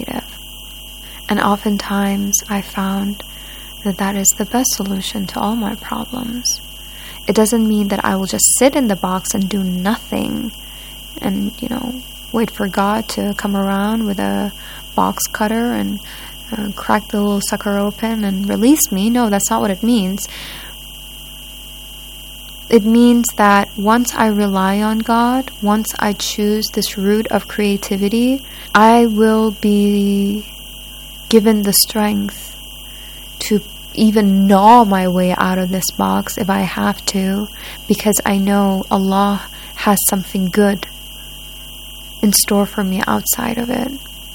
And oftentimes I found that that is the best solution to all my problems. It doesn't mean that I will just sit in the box and do nothing and, wait for God to come around with a box cutter and crack the little sucker open and release me. No, that's not what it means. It means that once I rely on God, once I choose this route of creativity, I will be given the strength to even gnaw my way out of this box if I have to, because I know Allah has something good in store for me outside of it.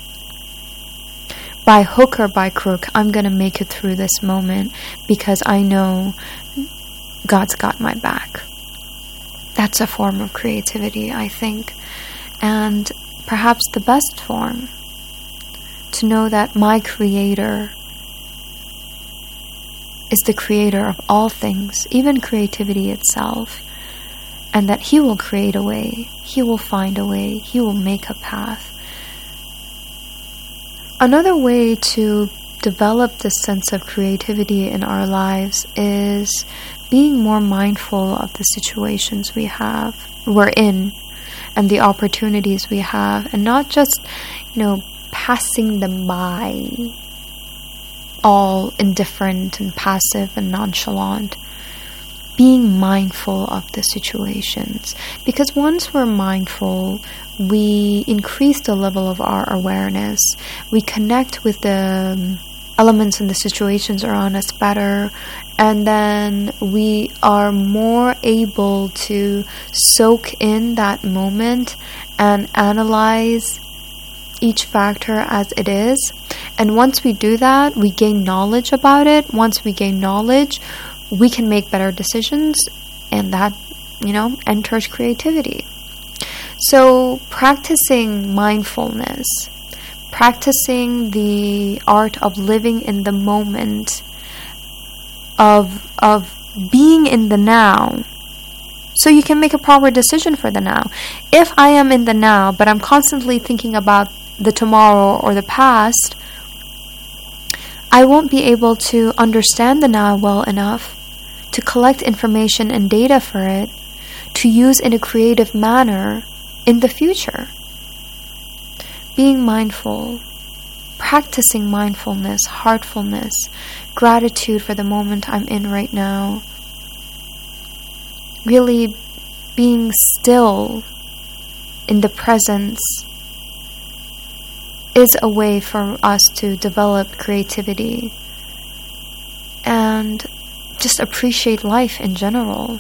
By hook or by crook, I'm going to make it through this moment because I know God's got my back. That's a form of creativity, I think. And perhaps the best form, to know that my Creator is the creator of all things, even creativity itself, and that He will create a way, He will find a way, He will make a path. Another way to develop this sense of creativity in our lives is being more mindful of the situations we're in, and the opportunities we have, and not just, passing them by, all indifferent and passive and nonchalant. Being mindful of the situations, because once we're mindful, we increase the level of our awareness. We connect with the elements and the situations around us better, and then we are more able to soak in that moment and analyze each factor as it is. And once we do that, we gain knowledge about it. Once we gain knowledge, we can make better decisions, and that, enters creativity. So practicing mindfulness, practicing the art of living in the moment, of being in the now, so you can make a proper decision for the now. If I am in the now, but I'm constantly thinking about the tomorrow or the past, I won't be able to understand the now well enough to collect information and data for it to use in a creative manner in the future. Being mindful, practicing mindfulness, heartfulness, gratitude for the moment I'm in right now, really being still in the presence is a way for us to develop creativity and just appreciate life in general.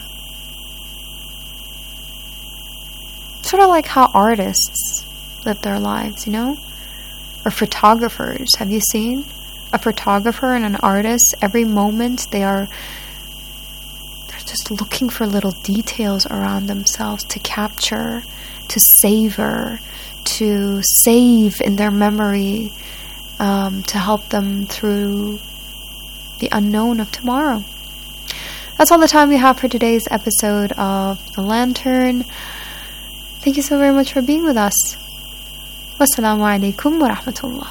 Sort of like how artists live their lives, or photographers. Have you seen a photographer and an artist? Every moment they're just looking for little details around themselves to capture, to savor, to save in their memory, to help them through the unknown of tomorrow. That's all the time we have for today's episode of The Lantern. Thank you so very much for being with us. Wassalamu alaikum wa rahmatullah.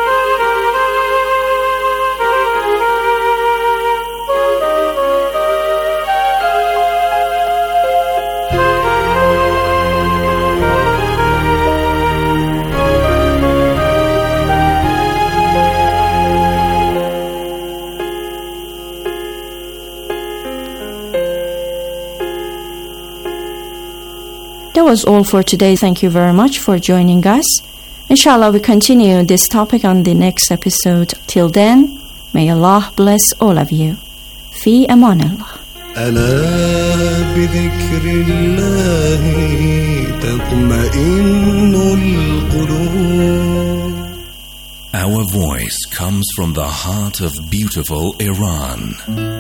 That was all for today. Thank you very much for joining us. Inshallah, we continue this topic on the next episode. Till then, may Allah bless all of you. في أمان الله. ألا بذكر الله تطمئن القلوب. Our voice comes from the heart of beautiful Iran.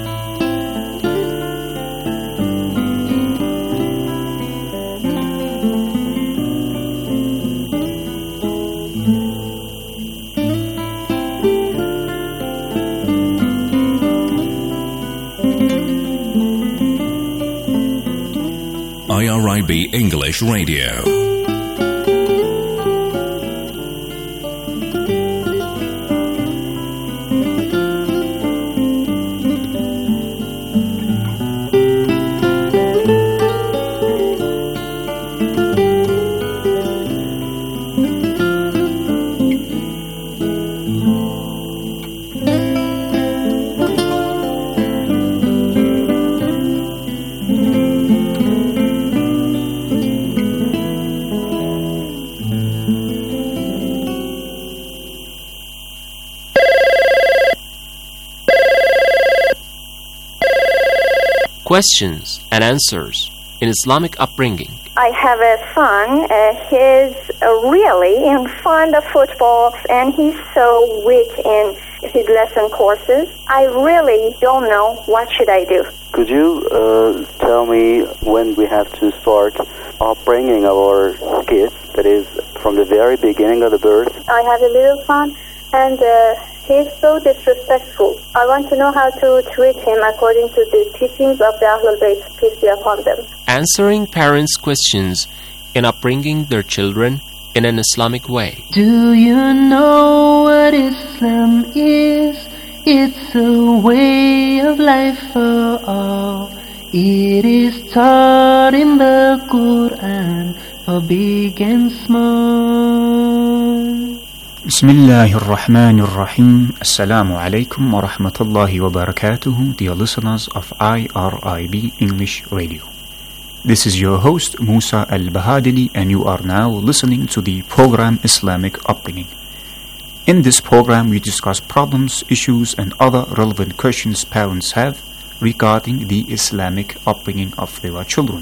IRIB English Radio. questions and answers in Islamic upbringing. I have a son. He's really fond of football, and he's so weak in his lesson courses. I really don't know what should I do. Could you tell me when we have to start upbringing our kids, that is, from the very beginning of the birth? I have a little son, and he's so disrespectful. I want to know how to treat him according to the teachings of the Ahlul Bayt, peace be upon them. Answering parents' questions in upbringing their children in an Islamic way. Do you know what Islam is? It's a way of life for all. It is taught in the Quran for big and small. Bismillahirrahmanirrahim. Assalamu alaikum wa rahmatullahi wa barakatuhu, dear listeners of IRIB English Radio. This is your host Musa Al-Bahadili, and you are now listening to the program Islamic Upbringing. In this program we discuss problems, issues and other relevant questions parents have regarding the Islamic upbringing of their children.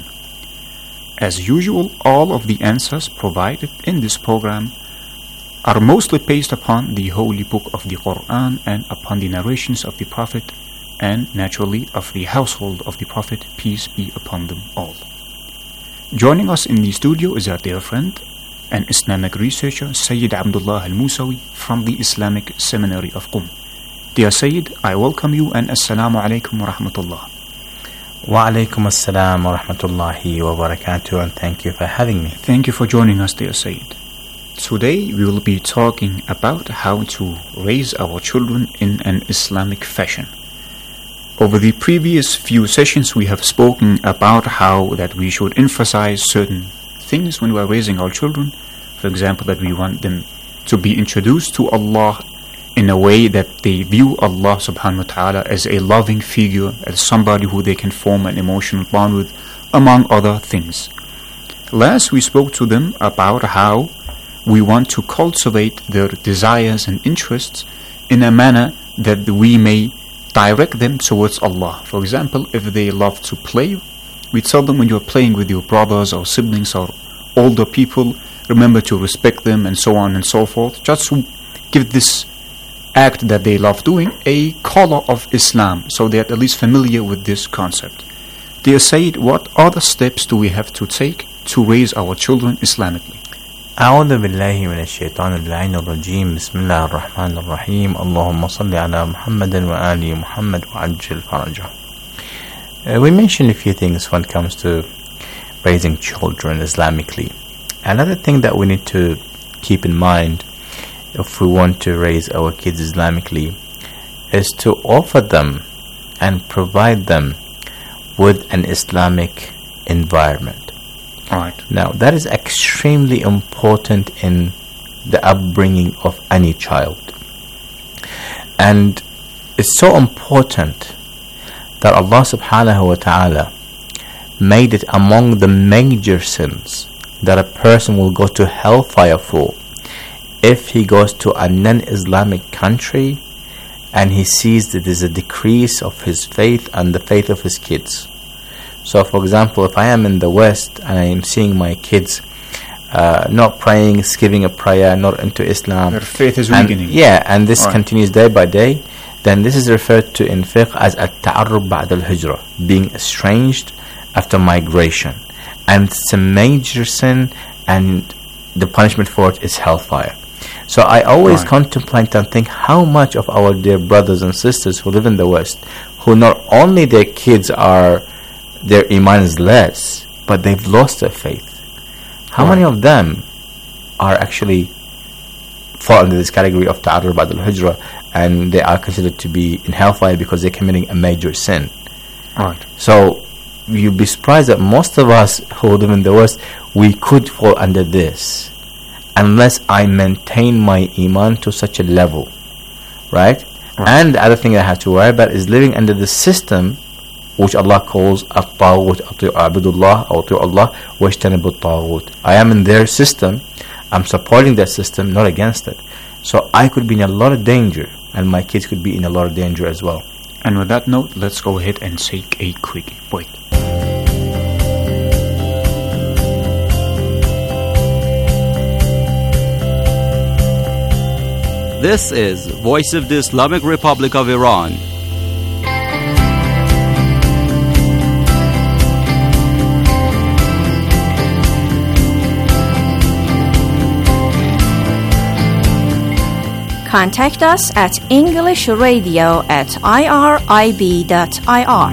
As usual, all of the answers provided in this program are mostly based upon the holy book of the Quran and upon the narrations of the Prophet and naturally of the household of the Prophet, peace be upon them all. Joining us in the studio is our dear friend and Islamic researcher Sayyid Abdullah Al-Musawi from the Islamic Seminary of Qum. Dear Sayyid, I welcome you and Assalamu alaikum wa rahmatullah. Wa alaikum assalam wa rahmatullahi wa barakatuh, and thank you for having me. Thank you for joining us, dear Sayyid. Today we will be talking about how to raise our children in an Islamic fashion. Over the previous few sessions we have spoken about how that we should emphasize certain things when we are raising our children. For example, that we want them to be introduced to Allah in a way that they view Allah subhanahu wa ta'ala as a loving figure, as somebody who they can form an emotional bond with, among other things. Last we spoke to them about how we want to cultivate their desires and interests in a manner that we may direct them towards Allah. For example, if they love to play, we tell them when you're playing with your brothers or siblings or older people, remember to respect them and so on and so forth, just to give this act that they love doing a color of Islam, so they're at least familiar with this concept. Dear Sayyid, what other steps do we have to take to raise our children Islamically? أعوذ بالله من الشيطان اللعين الرجيم بسم الله الرحمن الرحيم اللهم صل على محمد وآل محمد وعجل فرجه. We mentioned a few things when it comes to raising children Islamically. Another thing that we need to keep in mind if we want to raise our kids Islamically is to offer them and provide them with an Islamic environment. Right. Now, that is extremely important in the upbringing of any child. And it's so important that Allah subhanahu wa ta'ala made it among the major sins that a person will go to hellfire for if he goes to a non-Islamic country and he sees that there's a decrease of his faith and the faith of his kids. So, for example, if I am in the West and I am seeing my kids not praying, skipping a prayer, not into Islam, their faith is weakening. Yeah, and this continues day by day, then this is referred to in fiqh as at-ta'arrub ba'd al-hijrah, being estranged after migration. And it's a major sin, and the punishment for it is hellfire. So I always contemplate and think how much of our dear brothers and sisters who live in the West, who not only their kids are, their iman is less, but they've lost their faith. How many of them are actually fall under this category of ta'arrub ba'd al-hijrah, and they are considered to be in hellfire because they're committing a major sin? Right. So you'd be surprised that most of us who live in the West, we could fall under this unless I maintain my iman to such a level, right? And the other thing I have to worry about is living under the system which Allah calls at-taghut, abdullah, or to Allah, wajtanibu at-taghut. I am in their system, I'm supporting that system, not against it. So I could be in a lot of danger, and my kids could be in a lot of danger as well. And with that note, let's go ahead and take a quick break. This is Voice of the Islamic Republic of Iran. Contact us at englishradio@irib.ir.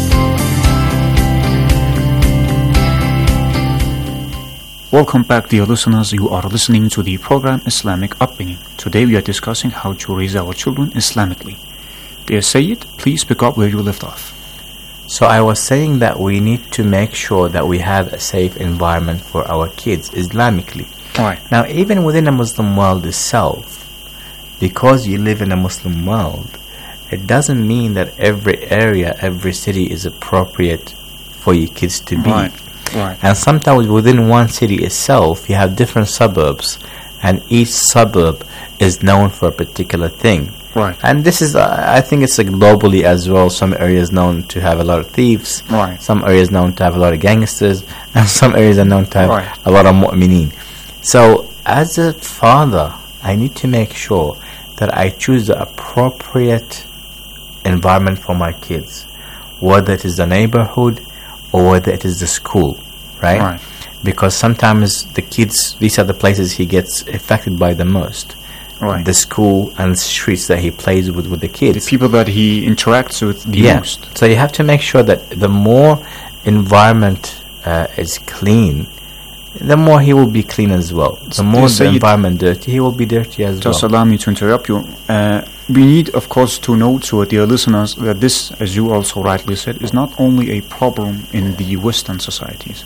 Welcome back, dear listeners. You are listening to the program Islamic Upbringing. Today we are discussing how to raise our children Islamically. Dear Sayyid, please pick up where you left off. So I was saying that we need to make sure that we have a safe environment for our kids Islamically. Right. Now, even within a Muslim world itself, because you live in a Muslim world, it doesn't mean that every area, every city is appropriate for your kids to be. Right. Right. And sometimes within one city itself, you have different suburbs, and each suburb is known for a particular thing. Right. And this is, I think it's like globally as well. Some areas known to have a lot of thieves. Right. Some areas known to have a lot of gangsters, and some areas are known to have a lot of mu'mineen. So, as a father, I need to make sure that I choose the appropriate environment for my kids, whether it is the neighborhood or whether it is the school, right? Because sometimes the kids, these are the places he gets affected by the most. Right. The school and streets that he plays with the kids. The people that he interacts with the most. So you have to make sure that the more environment is clean, the more he will be clean as well. The more the environment dirty, he will be dirty as well. Just allow me to interrupt you. We need, of course, to note to our dear listeners that this, as you also rightly said, is not only a problem in the Western societies.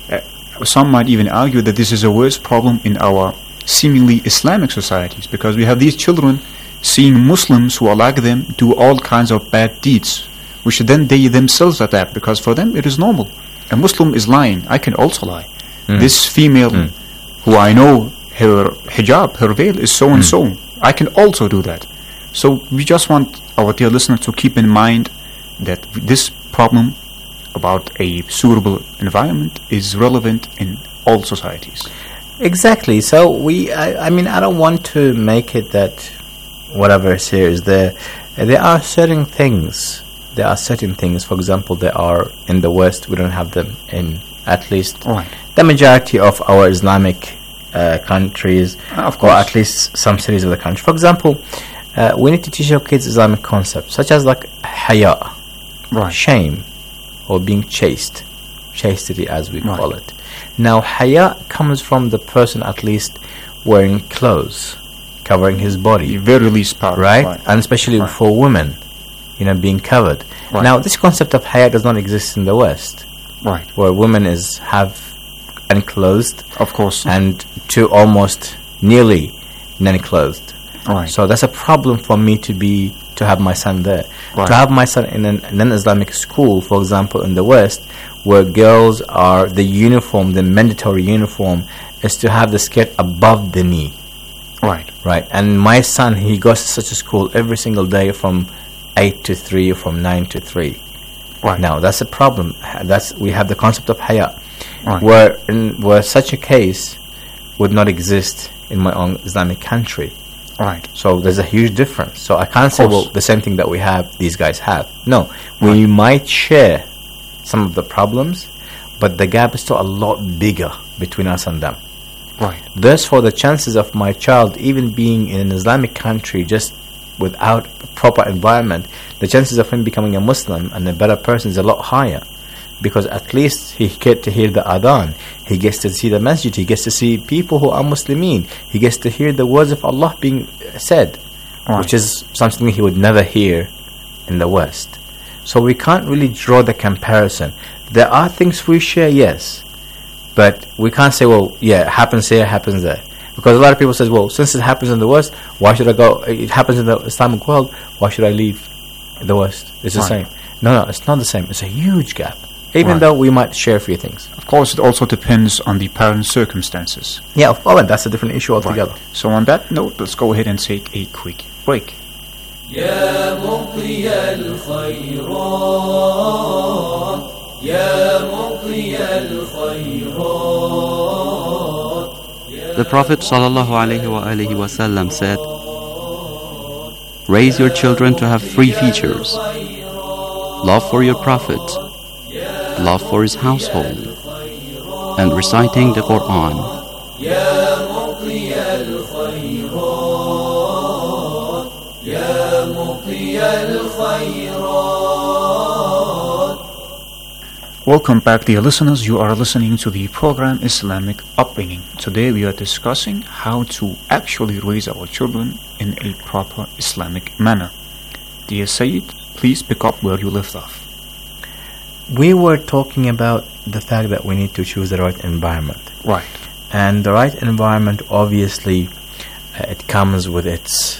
Some might even argue that this is a worse problem in our seemingly Islamic societies, because we have these children seeing Muslims who are like them do all kinds of bad deeds, which then they themselves adapt, because for them it is normal. A Muslim is lying, I can also lie. This female who I know, her hijab, her veil is so and so, I can also do that. So we just want our dear listeners to keep in mind that this problem about a suitable environment is relevant in all societies. Exactly. So I mean, I don't want to make it that whatever is here is there. There are certain things. For example, there are in the West. We don't have them in at least the majority of our Islamic countries, or at least some cities of the country. For example, we need to teach our kids Islamic concepts such as like haya, shame, or being chaste, chastity as we call it. Now, haya comes from the person at least wearing clothes, covering his body, the very least part, right? And especially for women, being covered. Now, this concept of haya does not exist in the West, where women have unclothed, of course, and to almost nearly non-clothed. So that's a problem for me to have my son there. To have my son in a non-Islamic school, for example, in the West, where girls are, the mandatory uniform is to have the skirt above the knee. Right. And my son, he goes to such a school every single day from 8 to 3 or from 9 to 3. Now, that's a problem. We have the concept of haya, where such a case would not exist in my own Islamic country. So there's a huge difference. So I can't say, well, the same thing that we have, these guys have. No, we might share some of the problems, but the gap is still a lot bigger between us and them. Therefore, the chances of my child even being in an Islamic country just without a proper environment, the chances of him becoming a Muslim and a better person is a lot higher. Because at least he gets to hear the adhan, he gets to see the masjid, he gets to see people who are Muslimin, he gets to hear the words of Allah being said, which is something he would never hear in the West. So we can't really draw the comparison. There are things we share, yes, but we can't say, well, yeah, it happens here, it happens there. Because a lot of people say, well, since it happens in the West, why should I go? It happens in the Islamic world, why should I leave the West? It's the same. No, it's not the same. It's a huge gap. Even though we might share a few things. Of course, it also depends on the parents' circumstances. Yeah, of course, that's a different issue altogether. So on that note, let's go ahead and take a quick break. يا مقضي الخيرات يا مقضي الخيرات. The Prophet ﷺ said, raise your children to have three features: love for your Prophet, love for his household, and reciting the Quran. يا مقضي الخيرات يا مقضي الخيرات. Welcome back, dear listeners. You are listening to the program Islamic Upbringing. Today we are discussing how to actually raise our children in a proper Islamic manner. Dear Sayyid, please pick up where you left off. We were talking about the fact that we need to choose the right environment. Right. And the right environment, obviously, it comes with its,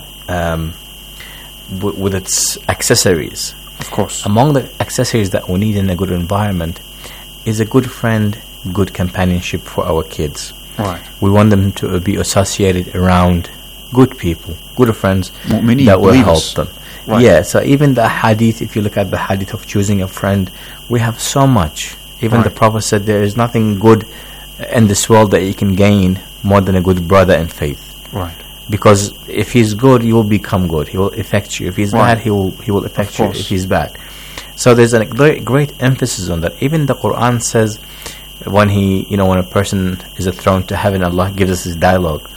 with its accessories. Of course. Among the accessories that we need in a good environment is a good friend, good companionship for our kids. Right. We want them to be associated around good people, good friends Mu'mineen, that will believers. help them. Right. Yeah, so even the hadith, if you look at the hadith of choosing a friend, we have so much. Even the Prophet said there is nothing good in this world that you can gain more than a good brother in faith. Right. Because if he's good, you will become good. He will affect you. If he's bad, he will affect you if he's bad. So there's a great emphasis on that. Even the Quran says when when a person is thrown to heaven, Allah gives us his dialogue,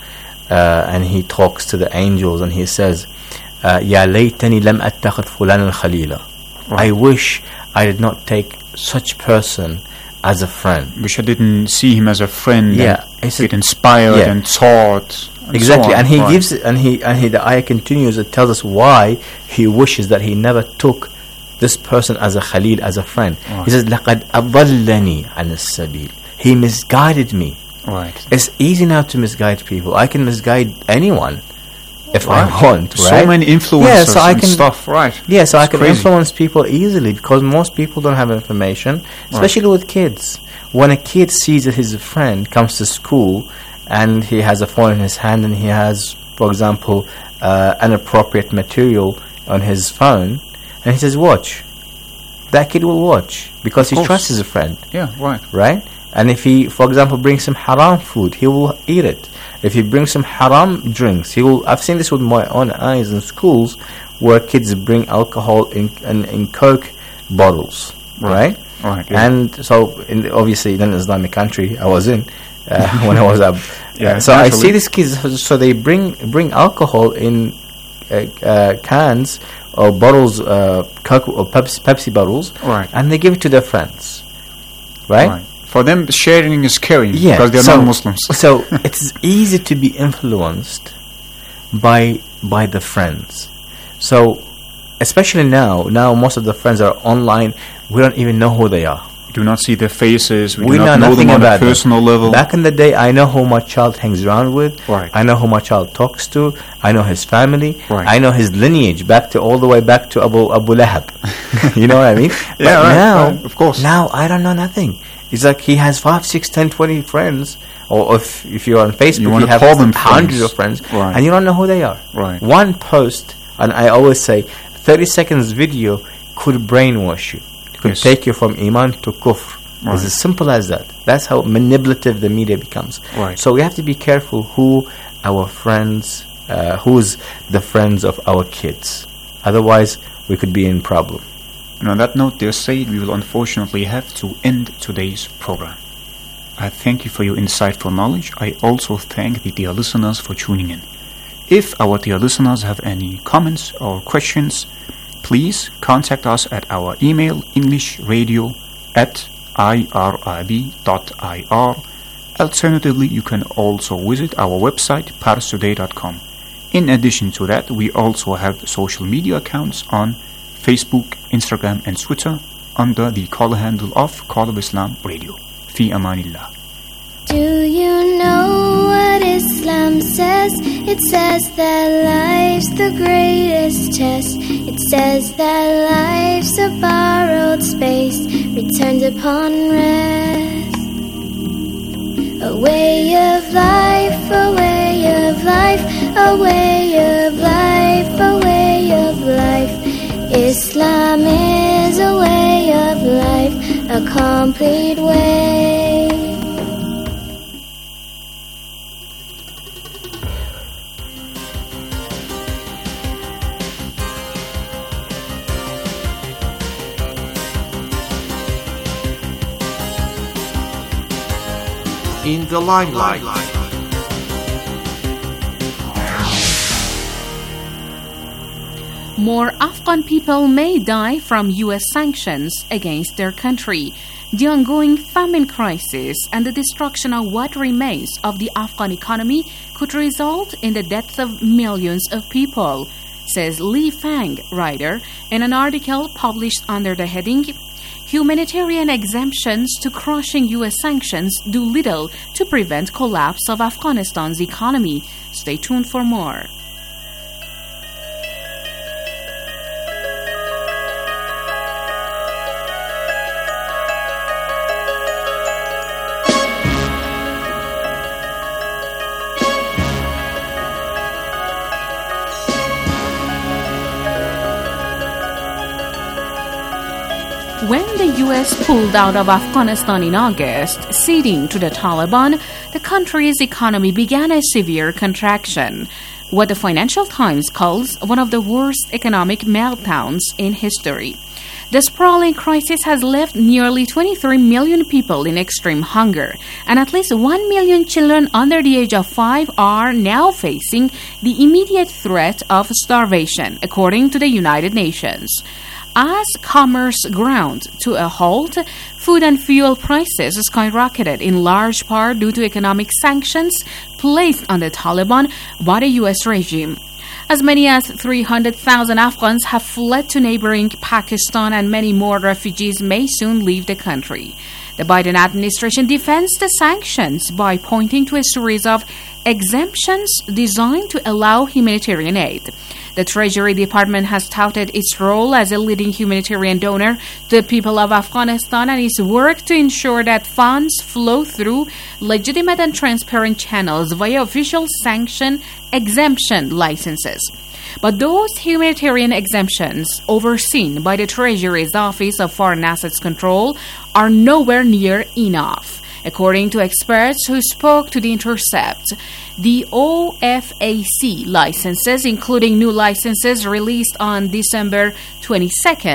and he talks to the angels and he says, "Ya laytani lam attakhid fulan al-khalila." I wish I did not take such person as a friend. Wish I didn't see him as a friend. Yeah, and get inspired and taught. Exactly, so and he gives it, and the ayah continues. It tells us why he wishes that he never took this person as a khalil, as a friend. He says, "Laqad adallani an as-sabil." He misguided me. Right. It's easy now to misguide people. I can misguide anyone if I want. Right? So many influencers and stuff. Right. Yeah, so I can crazy. influence people easily because most people don't have information, especially with kids. When a kid sees that his friend comes to school and he has a phone in his hand and he has, for example, inappropriate material on his phone, and he says, watch. That kid will watch because he trusts his friend. Yeah, right. Right? And if he, for example, brings some haram food, he will eat it. If he brings some haram drinks, he will. I've seen this with my own eyes in schools where kids bring alcohol in Coke bottles. Right? Right. Yeah. And so, obviously, in an Islamic country I was in, when I was up. So I see these kids, so they bring alcohol in cans or bottles, Coke or Pepsi bottles, and they give it to their friends, right? For them, sharing is caring Yeah, because they're non-Muslims. So it's easy to be influenced by the friends. So especially now most of the friends are online. We don't even know who they are. We do not see their faces. We do know not know nothing them on a about personal level. Back in the day, I know who my child hangs around with. Right. I know who my child talks to. I know his family. Right. I know his lineage all the way back to Abu Lahab. You know what I mean? Yeah, but right. now, of course. Now I don't know nothing. It's like he has 5, 6, 10, 20 friends. Or if you're on Facebook, you have hundreds of friends. Right. And you don't know who they are. Right. One post, and I always say, 30 seconds video could brainwash you. Could take you from Iman to Kufr. Right. It's as simple as that. That's how manipulative the media becomes. Right. So we have to be careful who our friends, who's the friends of our kids. Otherwise, we could be in problem. And on that note, dear Sayyid, we will unfortunately have to end today's program. I thank you for your insightful knowledge. I also thank the dear listeners for tuning in. If our dear listeners have any comments or questions, please contact us at our email englishradio@irib.ir. Alternatively, you can also visit our website parstoday.com. In addition to that, we also have social media accounts on Facebook, Instagram and Twitter under the caller handle of Call of Islam Radio. Fi amanillah. Do you know what Islam says? It says that life's the greatest test. It says that life's a borrowed space, returned upon rest. A way of life, a way of life, a way of life, a way a complete way. In the limelight. More Afghan people may die from U.S. sanctions against their country. The ongoing famine crisis and the destruction of what remains of the Afghan economy could result in the deaths of millions of people, says Li Fang, writer, in an article published under the heading Humanitarian Exemptions to Crushing U.S. Sanctions Do Little to Prevent Collapse of Afghanistan's Economy. Stay tuned for more. When the U.S. pulled out of Afghanistan in August, ceding to the Taliban, the country's economy began a severe contraction, what the Financial Times calls one of the worst economic meltdowns in history. The sprawling crisis has left nearly 23 million people in extreme hunger, and at least 1 million children under the age of 5 are now facing the immediate threat of starvation, according to the United Nations. As commerce ground to a halt, food and fuel prices skyrocketed in large part due to economic sanctions placed on the Taliban by the U.S. regime. As many as 300,000 Afghans have fled to neighboring Pakistan, and many more refugees may soon leave the country. The Biden administration defends the sanctions by pointing to a series of exemptions designed to allow humanitarian aid. The Treasury Department has touted its role as a leading humanitarian donor to the people of Afghanistan and its work to ensure that funds flow through legitimate and transparent channels via official sanction exemption licenses. But those humanitarian exemptions, overseen by the Treasury's Office of Foreign Assets Control, are nowhere near enough. According to experts who spoke to The Intercept, the OFAC licenses, including new licenses released on December 22,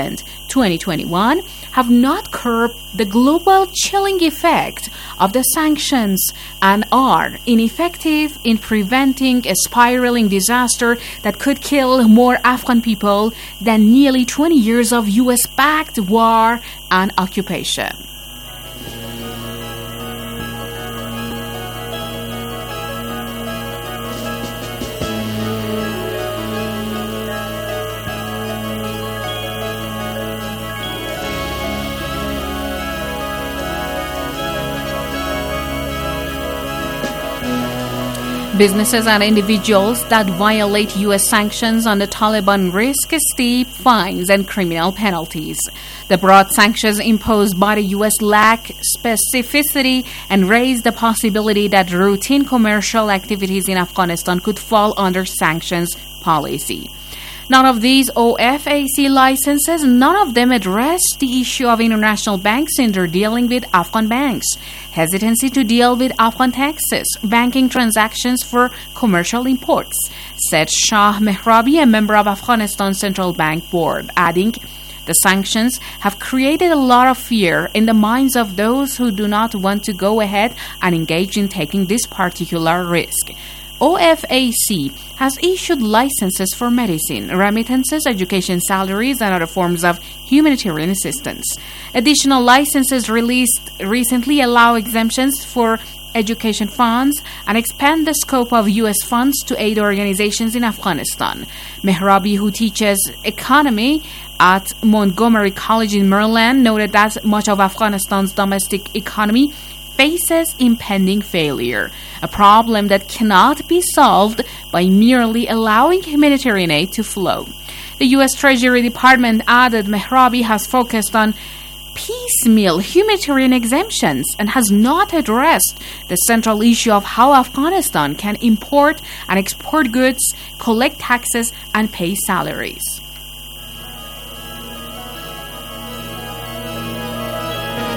2021, have not curbed the global chilling effect of the sanctions and are ineffective in preventing a spiraling disaster that could kill more Afghan people than nearly 20 years of U.S.-backed war and occupation. Businesses and individuals that violate U.S. sanctions on the Taliban risk steep fines and criminal penalties. The broad sanctions imposed by the U.S. lack specificity and raise the possibility that routine commercial activities in Afghanistan could fall under sanctions policy. None of these OFAC licenses, none of them address the issue of international banks in their dealing with Afghan banks, hesitancy to deal with Afghan taxes, banking transactions for commercial imports, said Shah Mehrabi, a member of Afghanistan's Central Bank Board, adding, the sanctions have created a lot of fear in the minds of those who do not want to go ahead and engage in taking this particular risk. OFAC has issued licenses for medicine, remittances, education salaries, and other forms of humanitarian assistance. Additional licenses released recently allow exemptions for education funds and expand the scope of U.S. funds to aid organizations in Afghanistan. Mehrabi, who teaches economy at Montgomery College in Maryland, noted that much of Afghanistan's domestic economy faces impending failure, a problem that cannot be solved by merely allowing humanitarian aid to flow. The U.S. Treasury Department added Mehrabi has focused on piecemeal humanitarian exemptions and has not addressed the central issue of how Afghanistan can import and export goods, collect taxes, and pay salaries.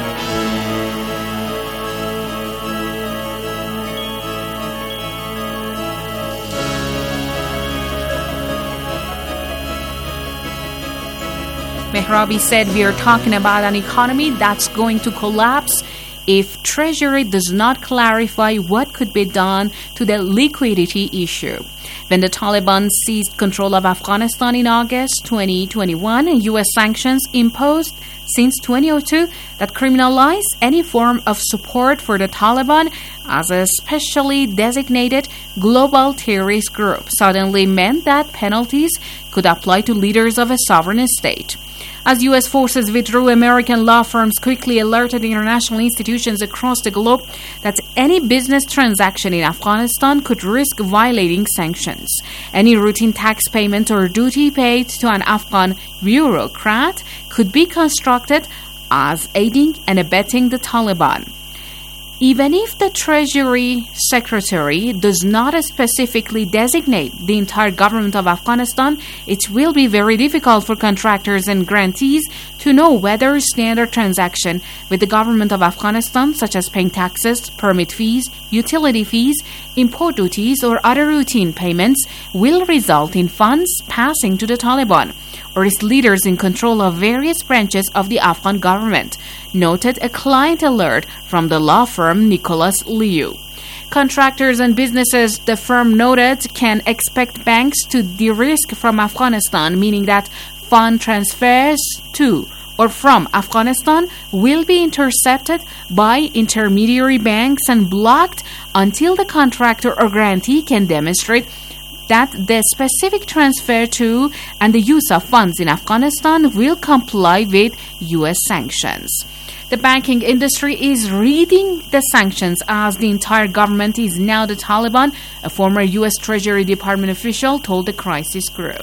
Mehrabi said we are talking about an economy that's going to collapse if Treasury does not clarify what could be done to the liquidity issue. When the Taliban seized control of Afghanistan in August 2021, U.S. sanctions imposed since 2002 that criminalize any form of support for the Taliban as a specially designated global terrorist group suddenly meant that penalties could apply to leaders of a sovereign state. As U.S. forces withdrew, American law firms quickly alerted international institutions across the globe that any business transaction in Afghanistan could risk violating sanctions. Any routine tax payment or duty paid to an Afghan bureaucrat could be construed as aiding and abetting the Taliban. Even if the Treasury Secretary does not specifically designate the entire government of Afghanistan, it will be very difficult for contractors and grantees to know whether standard transactions with the government of Afghanistan, such as paying taxes, permit fees, utility fees, import duties, or other routine payments, will result in funds passing to the Taliban or its leaders in control of various branches of the Afghan government, noted a client alert from the law firm Nicholas Liu. Contractors and businesses, the firm noted, can expect banks to de-risk from Afghanistan, meaning that fund transfers to or from Afghanistan will be intercepted by intermediary banks and blocked until the contractor or grantee can demonstrate that the specific transfer to and the use of funds in Afghanistan will comply with U.S. sanctions. The banking industry is reading the sanctions as the entire government is now the Taliban, a former U.S. Treasury Department official told the crisis group.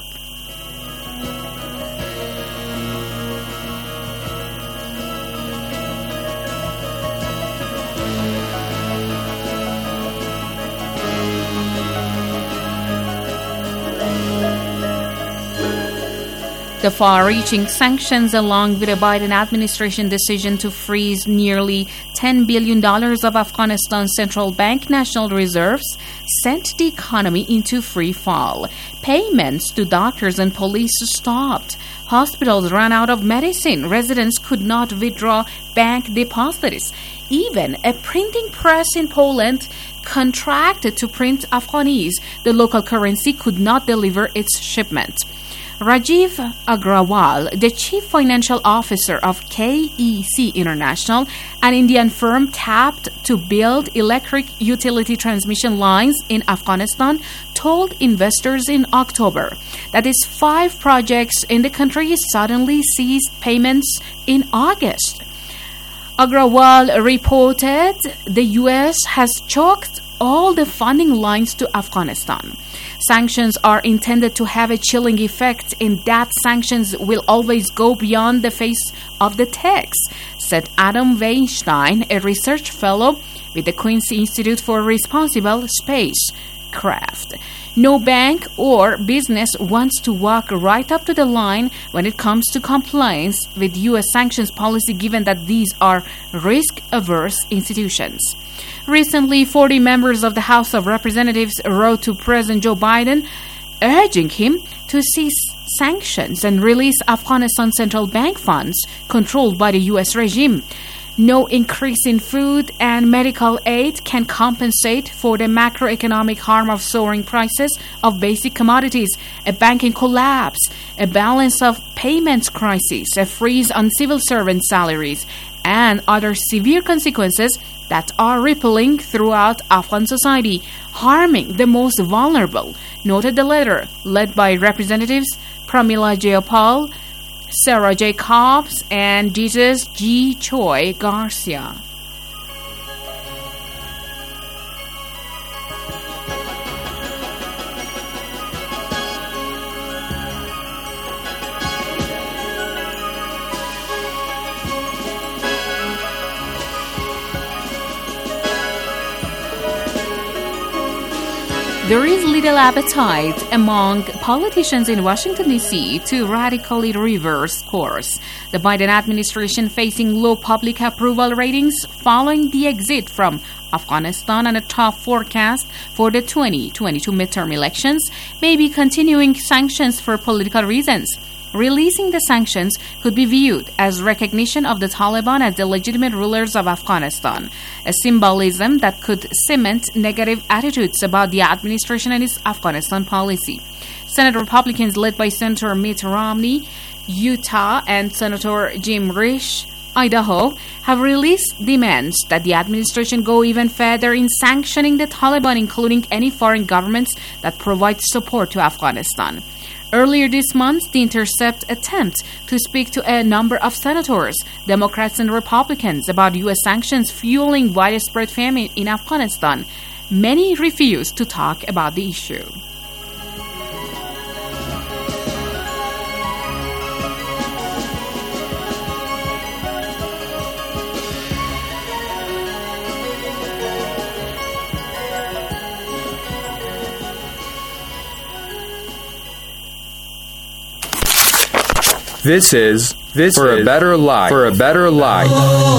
The far-reaching sanctions, along with the Biden administration decision to freeze nearly $10 billion of Afghanistan's central bank national reserves, sent the economy into free fall. Payments to doctors and police stopped. Hospitals ran out of medicine. Residents could not withdraw bank deposits. Even a printing press in Poland contracted to print Afghanis. The local currency could not deliver its shipment. Rajiv Agrawal, the chief financial officer of KEC International, an Indian firm tapped to build electric utility transmission lines in Afghanistan, told investors in October that its 5 projects in the country suddenly ceased payments in August. Agrawal reported the U.S. has choked all the funding lines to Afghanistan. Sanctions are intended to have a chilling effect in that sanctions will always go beyond the face of the text, said Adam Weinstein, a research fellow with the Queen's Institute for Responsible Spacecraft. No bank or business wants to walk right up to the line when it comes to compliance with U.S. sanctions policy, given that these are risk-averse institutions. Recently, 40 members of the House of Representatives wrote to President Joe Biden, urging him to cease sanctions and release Afghanistan central bank funds controlled by the U.S. regime. No increase in food and medical aid can compensate for the macroeconomic harm of soaring prices of basic commodities, a banking collapse, a balance of payments crisis, a freeze on civil servant salaries, and other severe consequences that are rippling throughout Afghan society, harming the most vulnerable, noted the letter, led by Representatives Pramila Jayapal, Sarah Jacobs, and Jesus G. Choi Garcia. There is little appetite among politicians in Washington, D.C. to radically reverse course. The Biden administration, facing low public approval ratings following the exit from Afghanistan and a tough forecast for the 2022 midterm elections, may be continuing sanctions for political reasons. Releasing the sanctions could be viewed as recognition of the Taliban as the legitimate rulers of Afghanistan, a symbolism that could cement negative attitudes about the administration and its Afghanistan policy. Senate Republicans led by Senator Mitt Romney, Utah, and Senator Jim Risch, Idaho, have released demands that the administration go even further in sanctioning the Taliban, including any foreign governments that provide support to Afghanistan. Earlier this month, The Intercept attempted to speak to a number of senators, Democrats and Republicans, about U.S. sanctions fueling widespread famine in Afghanistan. Many refused to talk about the issue. This is For a Better Life. For a Better Life.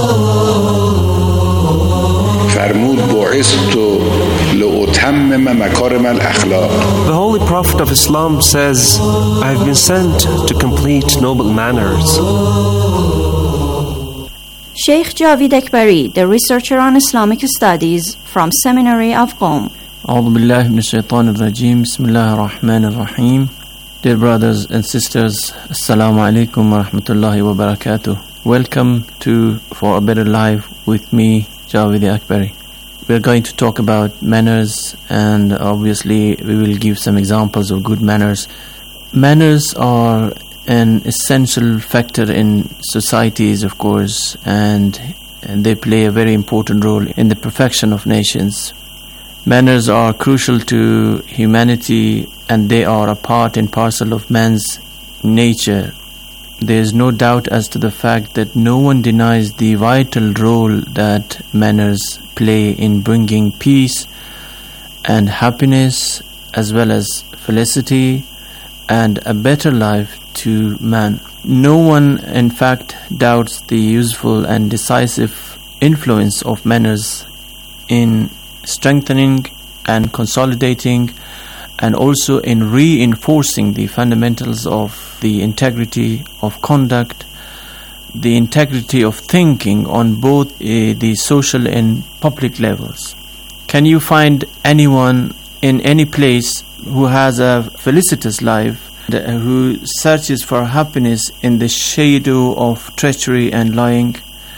فرمود بعثت لأتمم مكارم الأخلاق. The Holy Prophet of Islam says, I have been sent to complete noble manners. Sheikh Javid Akbari, the researcher on Islamic studies from Seminary of Qom. أعوذ بالله من الشيطان الرجيم بسم الله الرحمن الرحيم. Dear brothers and sisters, Assalamu alaikum wa rahmatullahi wa barakatuh. Welcome to For a Better Life with me, Javid Akbari. We're going to talk about manners, and obviously we will give some examples of good manners. Manners are an essential factor in societies, of course, and they play a very important role in the perfection of nations. Manners are crucial to humanity, and they are a part and parcel of man's nature. There is no doubt as to the fact that no one denies the vital role that manners play in bringing peace and happiness, as well as felicity and a better life to man. No one, in fact, doubts the useful and decisive influence of manners in strengthening and consolidating, and also in reinforcing the fundamentals of the integrity of conduct, the integrity of thinking on both the social and public levels. Can you find anyone in any place who has a felicitous life, who searches for happiness in the shadow of treachery and lying?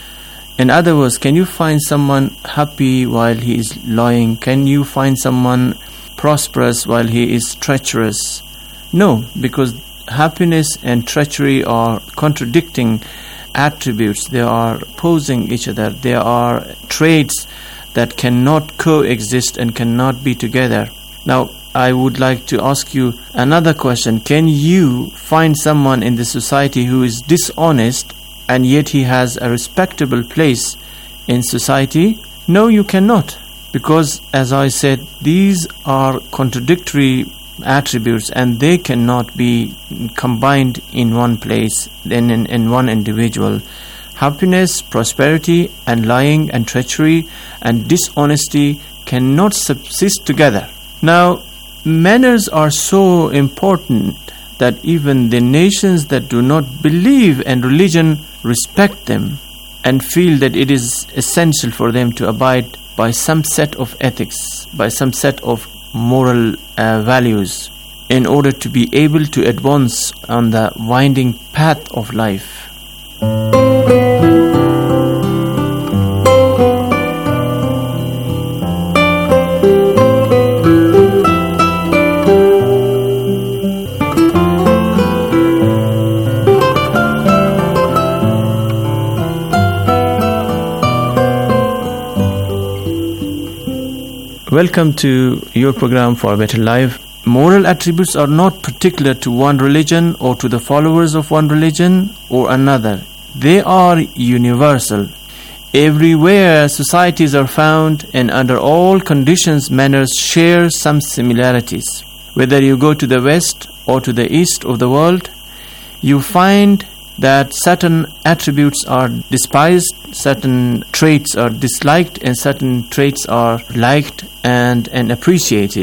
In other words, can you find someone happy while he is lying? Can you find someone prosperous while he is treacherous? No, because happiness and treachery are contradicting attributes. They are opposing each other. They are traits that cannot coexist and cannot be together. Now, I would like to ask you another question. Can you find someone in the society who is dishonest and yet he has a respectable place in society? No, you cannot. Because, as I said, these are contradictory attributes and they cannot be combined in one place, in one individual. Happiness, prosperity, and lying and treachery and dishonesty cannot subsist together. Now, manners are so important that even the nations that do not believe in religion respect them and feel that it is essential for them to abide by some set of ethics, by some set of moral values, in order to be able to advance on the winding path of life. Welcome to your program For a Better Life. Moral attributes are not particular to one religion or to the followers of one religion or another. They are universal. Everywhere societies are found, and under all conditions manners share some similarities. Whether you go to the west or to the east of the world, you find that certain attributes are despised, certain traits are disliked, and certain traits are liked and appreciated.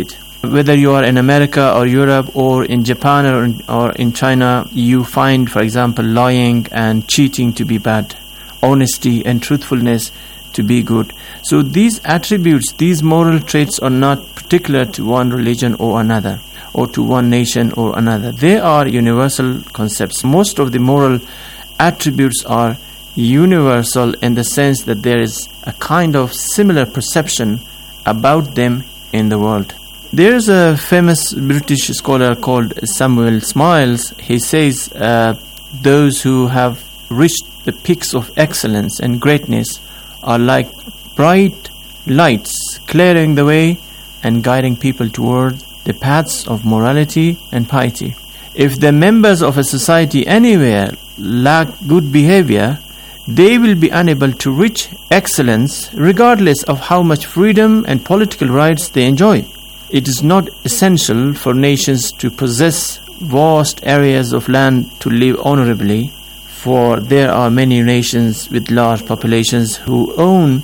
whether you are in America or Europe or in Japan or in China, you find, for example, lying and cheating to be bad, honesty and truthfulness to be good. So these attributes, these moral traits are not particular to one religion or another, or to one nation or another. They are universal concepts. Most of the moral attributes are universal in the sense that there is a kind of similar perception about them in the world. There is a famous British scholar called Samuel Smiles. He says those who have reached the peaks of excellence and greatness are like bright lights clearing the way and guiding people toward the paths of morality and piety. If the members of a society anywhere lack good behavior, they will be unable to reach excellence regardless of how much freedom and political rights they enjoy. It is not essential for nations to possess vast areas of land to live honorably, for there are many nations with large populations who own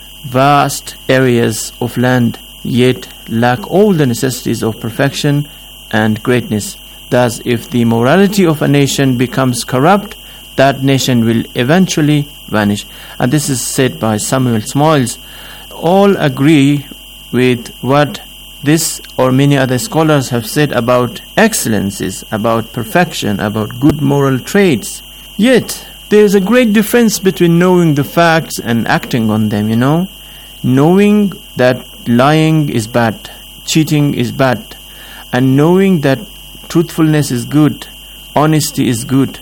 vast areas of land yet lack all the necessities of perfection and greatness. Thus, if the morality of a nation becomes corrupt, that nation will eventually vanish. And this is said by Samuel Smiles. All agree with what this or many other scholars have said about excellences, about perfection, about good moral traits. Yet, there is a great difference between knowing the facts and acting on them, Knowing that lying is bad, cheating is bad, and knowing that truthfulness is good, honesty is good,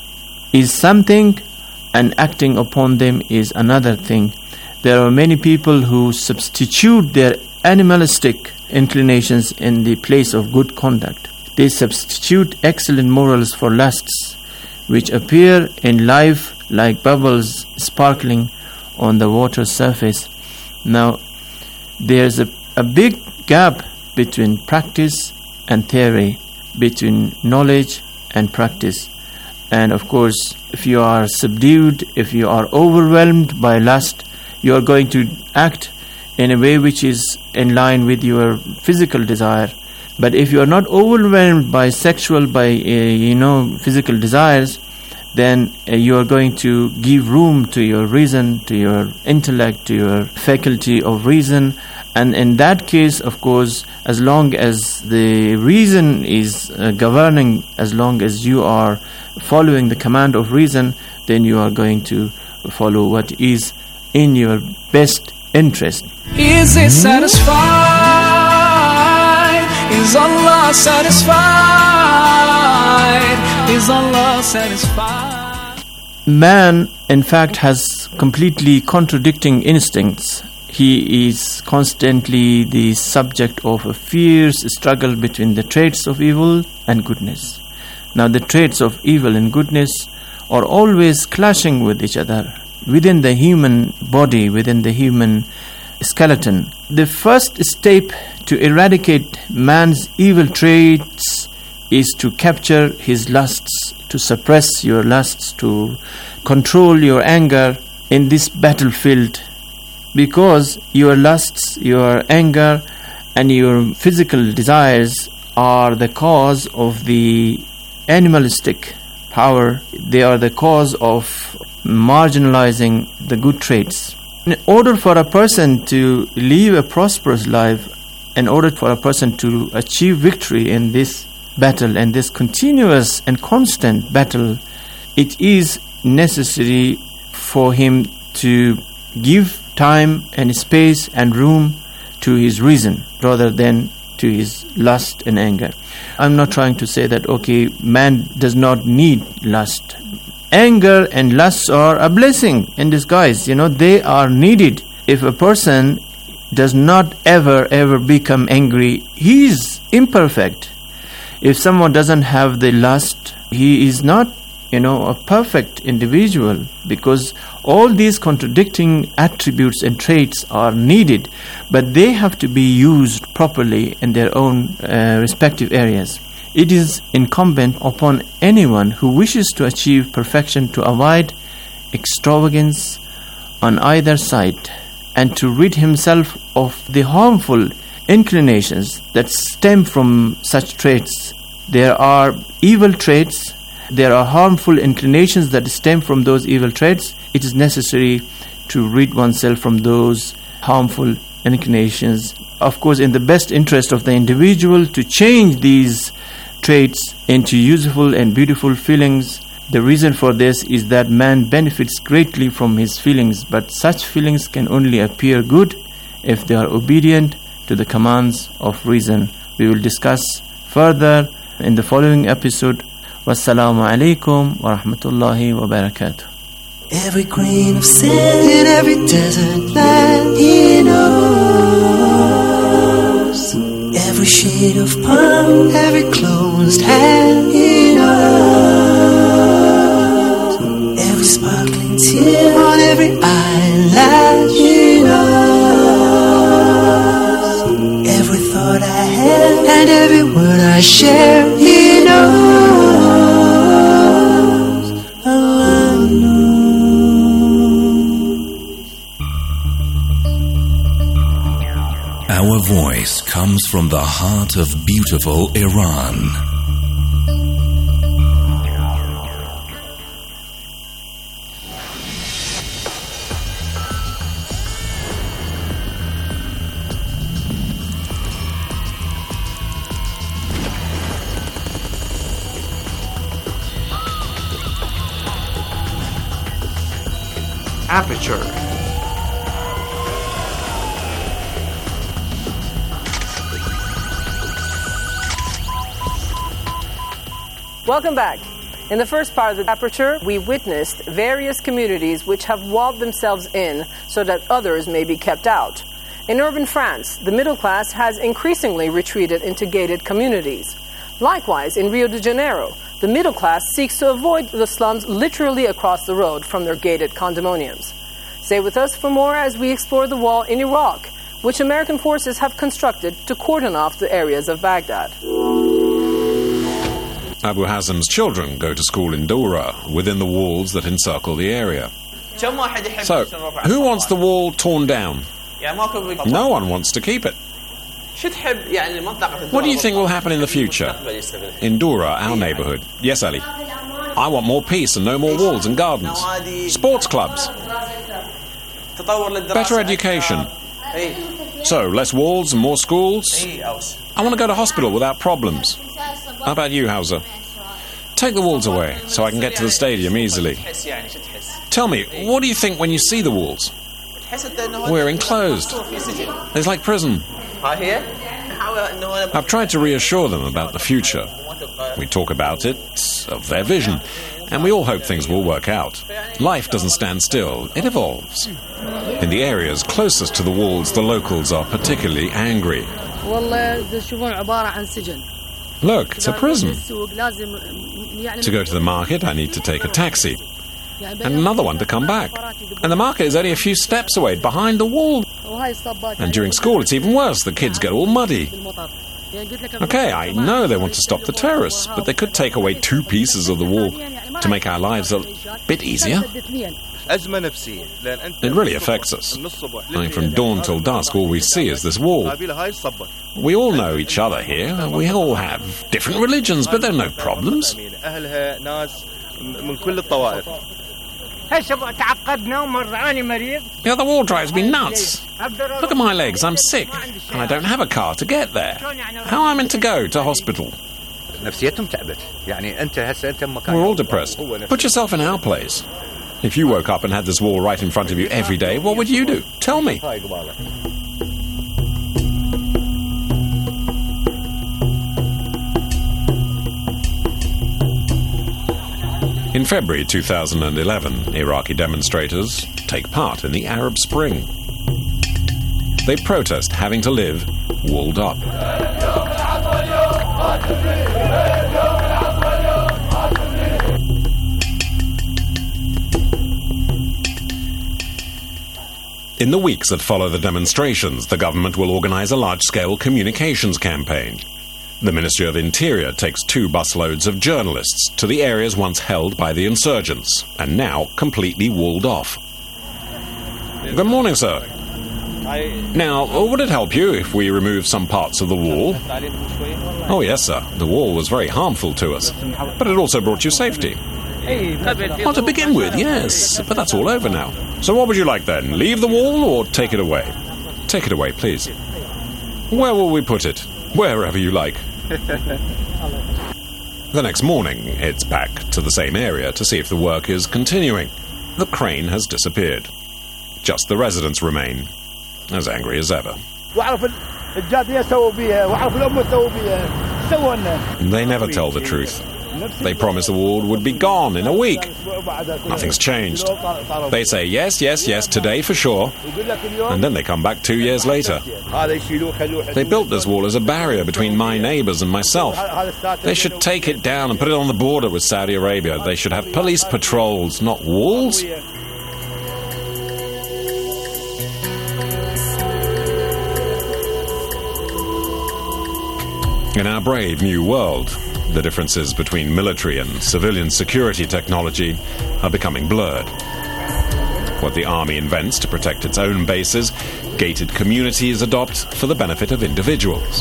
is something, and acting upon them is another thing. There are many people who substitute their animalistic inclinations in the place of good conduct. They substitute excellent morals for lusts, which appear in life like bubbles sparkling on the water's surface. Now, there's a big gap between practice and theory, between knowledge and practice. And of course, if you are subdued, if you are overwhelmed by lust, you are going to act in a way which is in line with your physical desire. But if you are not overwhelmed by physical desires, then you are going to give room to your reason, to your intellect, to your faculty of reason. And in that case, of course, as long as the reason is governing, as long as you are following the command of reason, then you are going to follow what is in your best interest. Is it satisfied? Is Allah satisfied? Is Allah satisfied? Man, in fact, has completely contradicting instincts. He is constantly the subject of a fierce struggle between the traits of evil and goodness. Now, the traits of evil and goodness are always clashing with each other within the human body, within the human skeleton. The first step to eradicate man's evil traits is to capture his lusts, to suppress your lusts, to control your anger in this battlefield, because your lusts, your anger, and your physical desires are the cause of the animalistic power. They are the cause of marginalizing the good traits. In order for a person to live a prosperous life, in order for a person to achieve victory in this battle, and this continuous and constant battle, it is necessary for him to give time and space and room to his reason rather than to his lust and anger. I'm not trying to say that, okay, man does not need lust. Anger and lust are a blessing in disguise. They are needed. If a person does not ever become angry, he is imperfect. If someone doesn't have the lust, he is not, a perfect individual, because all these contradicting attributes and traits are needed, but they have to be used properly in their own respective areas. It is incumbent upon anyone who wishes to achieve perfection to avoid extravagance on either side and to rid himself of the harmful inclinations that stem from such traits. There are evil traits, there are harmful inclinations that stem from those evil traits. It is necessary to rid oneself from those harmful inclinations. Of course, in the best interest of the individual to change these traits into useful and beautiful feelings. The reason for this is that man benefits greatly from his feelings, but such feelings can only appear good if they are obedient to the commands of reason. We will discuss further in the following episode. Wassalamu alaikum wa rahmatullahi wa barakatuh. Every grain of sand in every desert land, He knows. Every shade of palm, every closed hand, He knows. Every sparkling tear on every eyelash, He knows. Every thought I have and every word I share, He knows. Allah knows. Our voice comes from the heart of beautiful Iran. Aperture. Welcome back. In the first part of the Aperture, we witnessed various communities which have walled themselves in so that others may be kept out. In urban France, the middle class has increasingly retreated into gated communities. Likewise, in Rio de Janeiro, the middle class seeks to avoid the slums literally across the road from their gated condominiums. Stay with us for more as we explore the wall in Iraq, which American forces have constructed to cordon off the areas of Baghdad. Abu Hazm's children go to school in Doura, within the walls that encircle the area. So, who wants the wall torn down? No one wants to keep it. What do you think will happen in the future? In Doura, our neighborhood. Yes, Ali. I want more peace and no more walls and gardens. Sports clubs. Better education. So, less walls and more schools? I want to go to hospital without problems. How about you, Hauser? Take the walls away so I can get to the stadium easily. Tell me, what do you think when you see the walls? We're enclosed. It's like prison. I've tried to reassure them about the future. We talk about it, of their vision, and we all hope things will work out. Life doesn't stand still, it evolves. In the areas closest to the walls, the locals are particularly angry. Look, it's a prison. To go to the market, I need to take a taxi. And another one to come back. And the market is only a few steps away, behind the wall. And during school, it's even worse. The kids get all muddy. Okay, I know they want to stop the terrorists, but they could take away 2 pieces of the wall to make our lives a bit easier. It really affects us. I mean, from dawn till dusk, all we see is this wall. We all know each other here. We all have different religions, but there are no problems. Yeah, the wall drives me nuts. Look at my legs, I'm sick, and I don't have a car to get there. How am I meant to go to hospital? We're all depressed. Put yourself in our place. If you woke up and had this wall right in front of you every day, what would you do? Tell me. In February 2011, Iraqi demonstrators take part in the Arab Spring. They protest having to live walled up. In the weeks that follow the demonstrations, the government will organize a large-scale communications campaign. The Ministry of Interior takes 2 busloads of journalists to the areas once held by the insurgents, and now completely walled off. Good morning, sir. Now, would it help you if we remove some parts of the wall? Oh, yes, sir. The wall was very harmful to us. But it also brought you safety. Well, to begin with, yes. But that's all over now. So what would you like then? Leave the wall or take it away? Take it away, please. Where will we put it? Wherever you like. The next morning, it's back to the same area to see if the work is continuing. The crane has disappeared. Just the residents remain, as angry as ever. They never tell the truth. They promise the wall would be gone in a week. Nothing's changed. They say yes, yes, yes, today for sure. And then they come back 2 years later. They built this wall as a barrier between my neighbors and myself. They should take it down and put it on the border with Saudi Arabia. They should have police patrols, not walls. In our brave new world, the differences between military and civilian security technology are becoming blurred. What the army invents to protect its own bases, gated communities adopt for the benefit of individuals.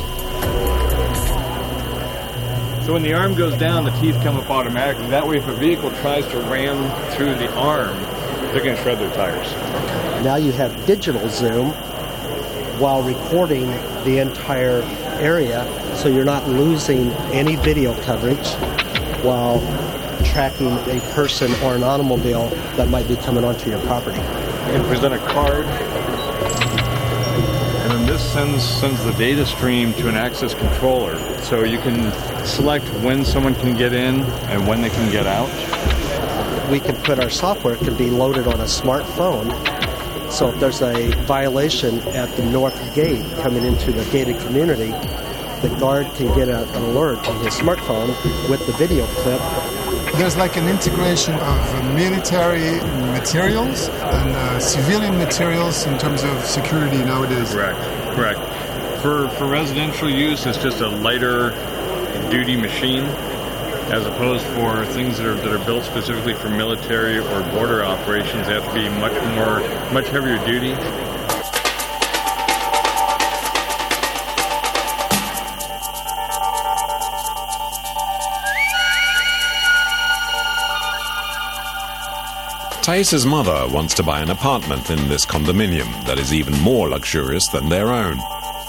So when the arm goes down, the teeth come up automatically. That way, if a vehicle tries to ram through the arm, they're going to shred their tires. Now you have digital zoom while recording the entire area, so you're not losing any video coverage while tracking a person or an automobile that might be coming onto your property. You can present a card, and then this sends the data stream to an access controller, so you can select when someone can get in and when they can get out. We can put our software, it can be loaded on a smartphone. So if there's a violation at the north gate coming into the gated community, the guard can get an alert on his smartphone with the video clip. There's like an integration of military materials and civilian materials in terms of security nowadays. Correct. For residential use, it's just a lighter duty machine, as opposed for things that are built specifically for military or border operations. They have to be much heavier duty. Thais' mother wants to buy an apartment in this condominium that is even more luxurious than their own.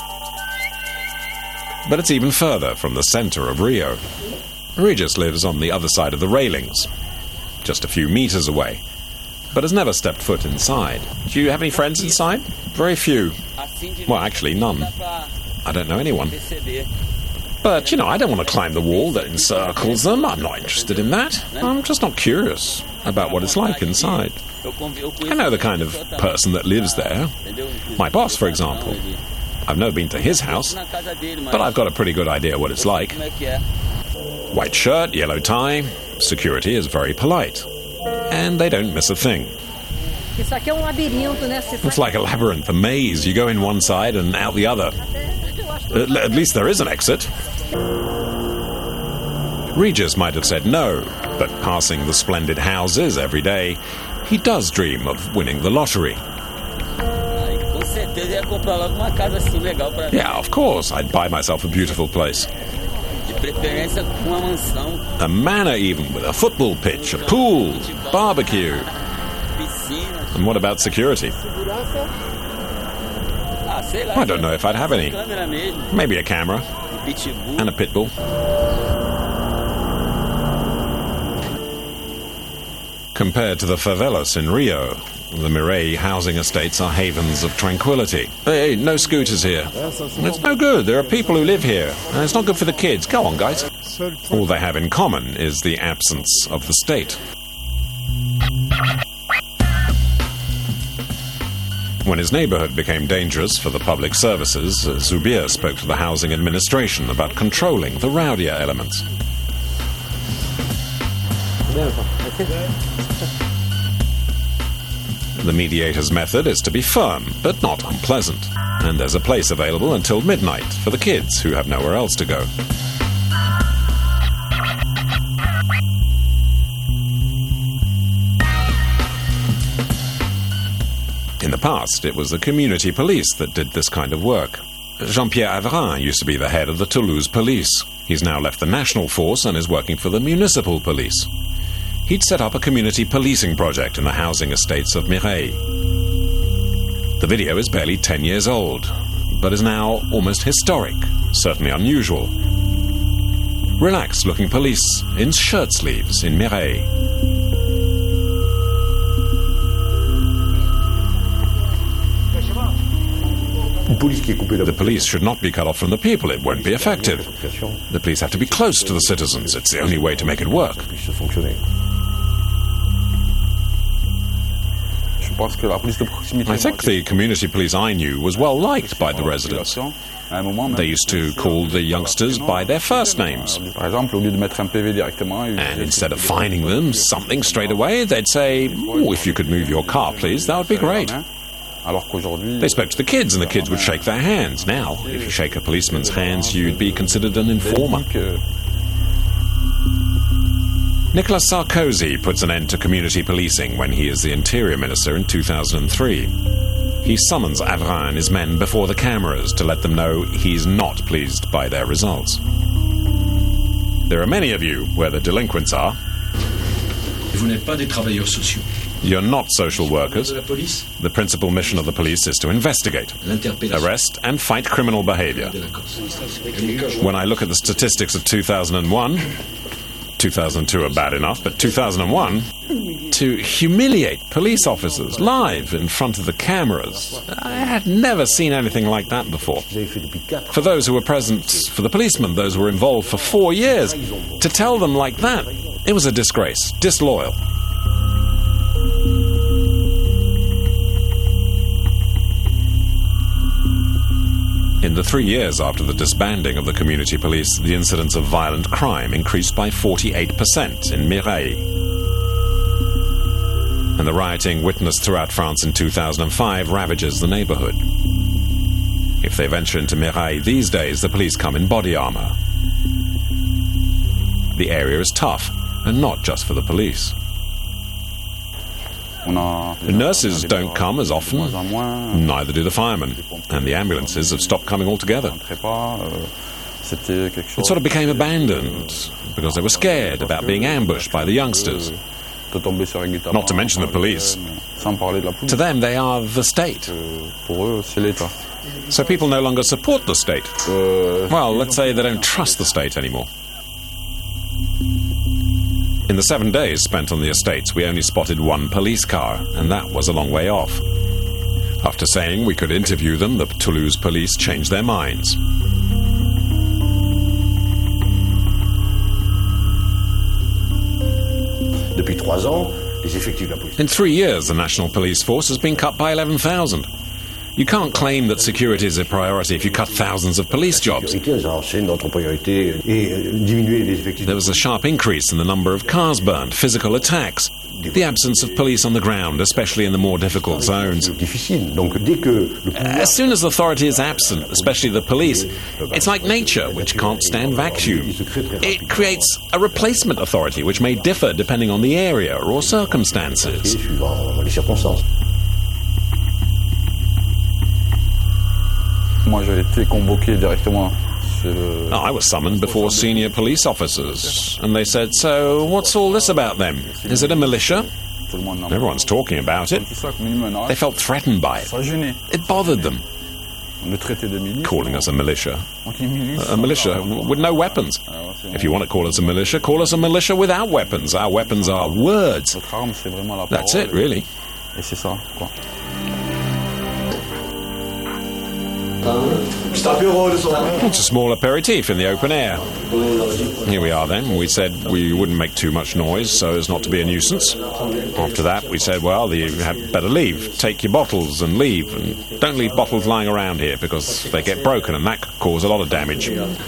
But it's even further from the center of Rio. Regis lives on the other side of the railings, just a few meters away, but has never stepped foot inside. Do you have any friends inside? Very few. Well, actually, none. I don't know anyone. But, I don't want to climb the wall that encircles them. I'm not interested in that. I'm just not curious about what it's like inside. I know the kind of person that lives there. My boss, for example. I've never been to his house, but I've got a pretty good idea what it's like. White shirt, yellow tie. Security is very polite. And they don't miss a thing. It's like a labyrinth, a maze. You go in one side and out the other. At least there is an exit. Regis might have said no, but passing the splendid houses every day, he does dream of winning the lottery. Yeah, of course, I'd buy myself a beautiful place. A manor even, with a football pitch, a pool, barbecue. And what about security? I don't know if I'd have any. Maybe a camera. And a pit bull. Compared to the favelas in Rio, the Mireille housing estates are havens of tranquility. Hey, no scooters here. It's no good. There are people who live here, and it's not good for the kids. Go on, guys. All they have in common is the absence of the state. When his neighborhood became dangerous for the public services, Zubir spoke to the housing administration about controlling the rowdier elements. The mediator's method is to be firm, but not unpleasant. And there's a place available until midnight for the kids who have nowhere else to go. In the the past, it was the community police that did this kind of work. Jean-Pierre Avrin used to be the head of the Toulouse police. He's now left the national force and is working for the municipal police. He'd set up a community policing project in the housing estates of Mireilles. The video is barely 10 years old, but is now almost historic, certainly unusual. Relaxed-looking police in shirt sleeves in Mireilles. The police should not be cut off from the people. It won't be effective. The police have to be close to the citizens. It's the only way to make it work. I think the community police I knew was well liked by the residents. They used to call the youngsters by their first names. And instead of fining them something straight away, they'd say, "Oh, if you could move your car, please, that would be great." They spoke to the kids, and the kids would shake their hands. Now, if you shake a policeman's hands, you'd be considered an informer. Nicolas Sarkozy puts an end to community policing when he is the Interior Minister in 2003. He summons Avrin and his men before the cameras to let them know he's not pleased by their results. There are many of you where the delinquents are. You're not social workers. The principal mission of the police is to investigate, arrest, and fight criminal behavior. When I look at the statistics of 2001, 2002 are bad enough, but 2001, to humiliate police officers live in front of the cameras, I had never seen anything like that before. For those who were present, for the policemen, those who were involved for 4 years, to tell them like that, it was a disgrace, disloyal. In the 3 years after the disbanding of the community police, the incidence of violent crime increased by 48% in Mireilles. And the rioting witnessed throughout France in 2005 ravages the neighborhood. If they venture into Mireilles these days, the police come in body armor. The area is tough, and not just for the police. The nurses don't come as often, neither do the firemen, and the ambulances have stopped coming altogether. It sort of became abandoned because they were scared about being ambushed by the youngsters. Not to mention the police. To them, they are the state. So people no longer support the state. Well, let's say they don't trust the state anymore. In the 7 days spent on the estates, we only spotted one police car, and that was a long way off. After saying we could interview them, the Toulouse police changed their minds. In 3 years, the National Police Force has been cut by 11,000. You can't claim that security is a priority if you cut thousands of police jobs. There was a sharp increase in the number of cars burned, physical attacks, the absence of police on the ground, especially in the more difficult zones. As soon as authority is absent, especially the police, it's like nature, which can't stand vacuum. It creates a replacement authority, which may differ depending on the area or circumstances. I was summoned before senior police officers, and they said, "So, what's all this about then? Is it a militia?" Everyone's talking about it. They felt threatened by it. It bothered them. Calling us a militia. A militia with no weapons. If you want to call us a militia without weapons. Our weapons are words. That's it, really. It's a small aperitif in the open air. Here we are then. We said we wouldn't make too much noise so as not to be a nuisance. After that, we said, well, you had better leave. Take your bottles and leave. And don't leave bottles lying around here because they get broken and that could cause a lot of damage.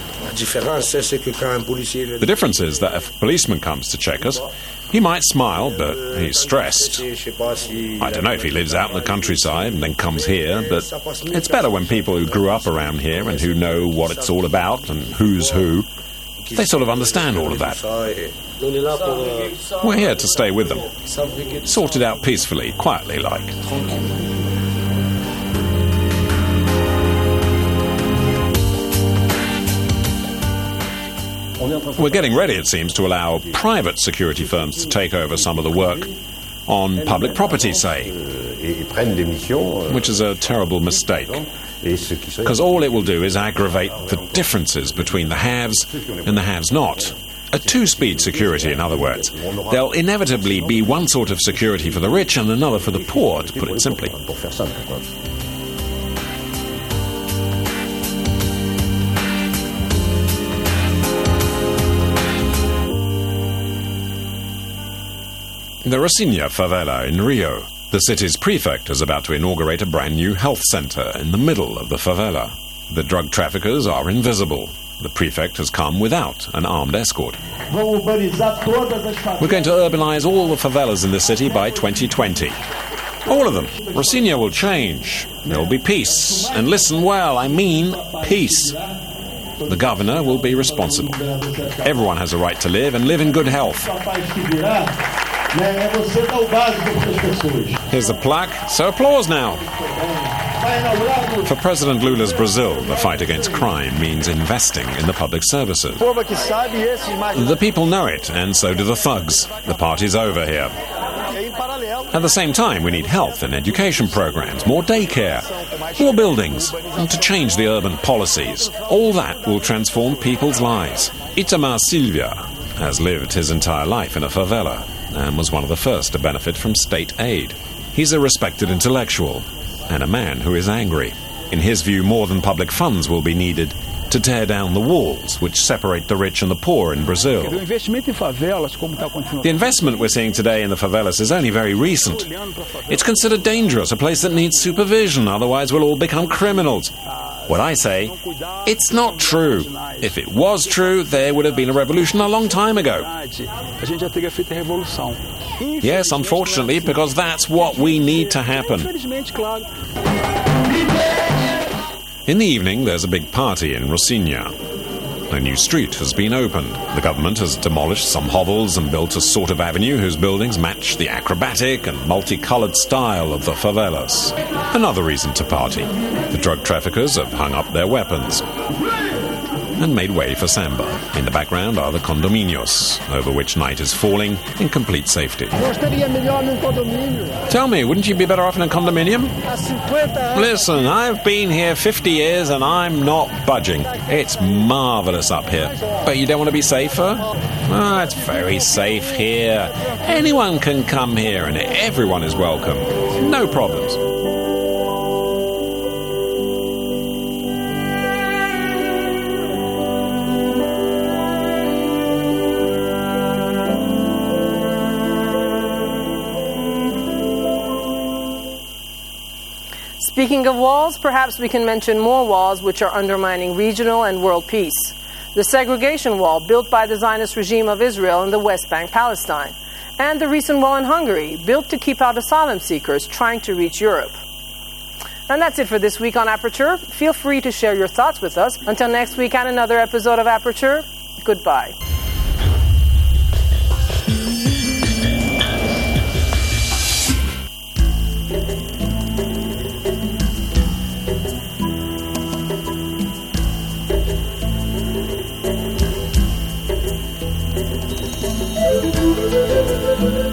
The difference is that if a policeman comes to check us, he might smile, but he's stressed. I don't know if he lives out in the countryside and then comes here, but it's better when people who grew up around here and who know what it's all about and who's who, they sort of understand all of that. We're here to stay with them. Sort it out peacefully, quietly like. We're getting ready, it seems, to allow private security firms to take over some of the work on public property, say, which is a terrible mistake, because all it will do is aggravate the differences between the haves and the haves-not. A two-speed security, in other words. There'll inevitably be one sort of security for the rich and another for the poor, to put it simply. The Rocinha favela in Rio. The city's prefect is about to inaugurate a brand new health center in the middle of the favela. The drug traffickers are invisible. The prefect has come without an armed escort. We're going to urbanize all the favelas in the city by 2020. All of them. Rocinha will change. There will be peace. And listen well, I mean peace. The governor will be responsible. Everyone has a right to live and live in good health. Here's the plaque, so applause now. For President Lula's Brazil, the fight against crime means investing in the public services. The people know it, and so do the thugs. The party's over here. At the same time, we need health and education programs, more daycare, more buildings, and to change the urban policies. All that will transform people's lives. Itamar Silva has lived his entire life in a favela and was one of the first to benefit from state aid. He's a respected intellectual and a man who is angry. In his view, more than public funds will be needed to tear down the walls which separate the rich and the poor in Brazil. The investment we're seeing today in the favelas is only very recent. It's considered dangerous, a place that needs supervision, otherwise we'll all become criminals. What I say, it's not true. If it was true, there would have been a revolution a long time ago. Yes, unfortunately, because that's what we need to happen. In the evening, there's a big party in Rocinha. A new street has been opened. The government has demolished some hovels and built a sort of avenue whose buildings match the acrobatic and multicolored style of the favelas. Another reason to party. The drug traffickers have hung up their weapons and made way for samba. In the background are the condominios, over which night is falling in complete safety. Tell me, wouldn't you be better off in a condominium? Listen, I've been here 50 years and I'm not budging. It's marvelous up here. But you don't want to be safer? Oh, it's very safe here. Anyone can come here and everyone is welcome. No problems. Speaking of walls, perhaps we can mention more walls which are undermining regional and world peace. The segregation wall built by the Zionist regime of Israel in the West Bank, Palestine, and the recent wall in Hungary built to keep out asylum seekers trying to reach Europe. And that's it for this week on Aperture. Feel free to share your thoughts with us. Until next week and another episode of Aperture, goodbye. Thank you.